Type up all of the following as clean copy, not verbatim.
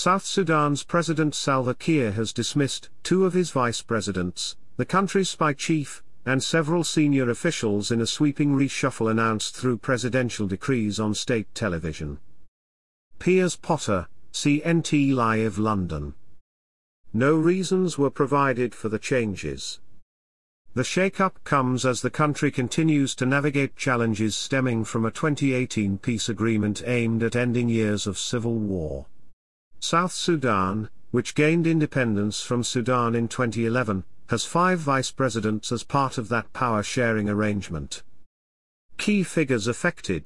South Sudan's President Salva Kiir has dismissed 2 of his vice presidents, the country's spy chief, and several senior officials in a sweeping reshuffle announced through presidential decrees on state television. Piers Potter, CNT Live London. No reasons were provided for the changes. The shake-up comes as the country continues to navigate challenges stemming from a 2018 peace agreement aimed at ending years of civil war. South Sudan, which gained independence from Sudan in 2011, has 5 vice presidents as part of that power-sharing arrangement. Key figures affected.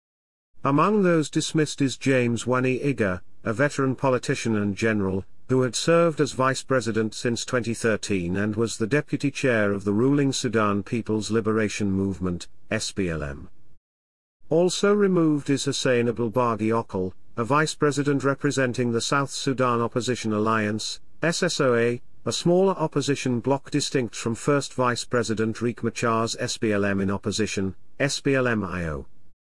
Among those dismissed is James Wani Iga, a veteran politician and general, who had served as vice president since 2013 and was the deputy chair of the ruling Sudan People's Liberation Movement, SPLM. Also removed is Hussein Abdulbaghi Ockal, a vice president representing the South Sudan Opposition Alliance, SSOA, a smaller opposition bloc distinct from first vice president Riek Machar's SPLM in opposition, SPLM-IO.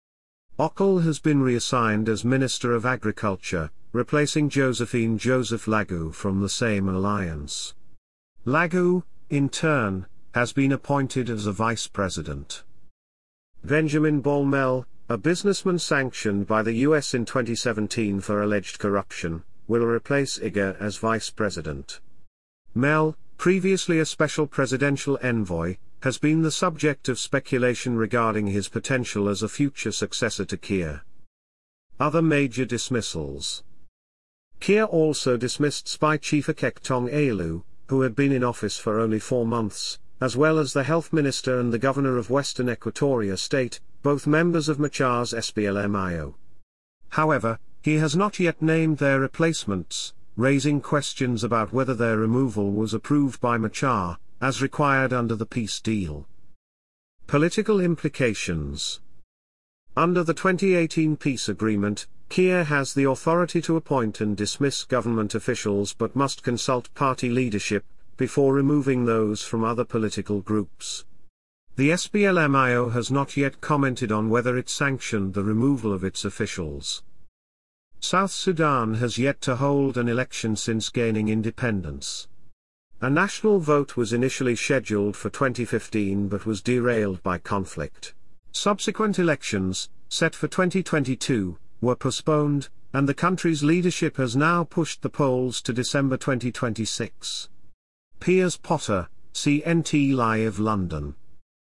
Ockal has been reassigned as Minister of Agriculture, replacing Josephine Joseph Lagu from the same alliance. Lagu, in turn, has been appointed as a vice president. Benjamin Bolmel, a businessman sanctioned by the US in 2017 for alleged corruption, will replace Iga as vice president. Mel, previously a special presidential envoy, has been the subject of speculation regarding his potential as a future successor to Kiir. Other major dismissals. Kiir also dismissed spy chief Akek Tong Ailu, who had been in office for only 4 months, as well as the health minister and the governor of Western Equatoria State, both members of Machar's SPLM-IO. However, he has not yet named their replacements, raising questions about whether their removal was approved by Machar, as required under the peace deal. Political implications. Under the 2018 peace agreement, Kiir has the authority to appoint and dismiss government officials but must consult party leadership, before removing those from other political groups. The SPLM-IO has not yet commented on whether it sanctioned the removal of its officials. South Sudan has yet to hold an election since gaining independence. A national vote was initially scheduled for 2015 but was derailed by conflict. Subsequent elections, set for 2022, were postponed, and the country's leadership has now pushed the polls to December 2026. Piers Potter, CNT Live London.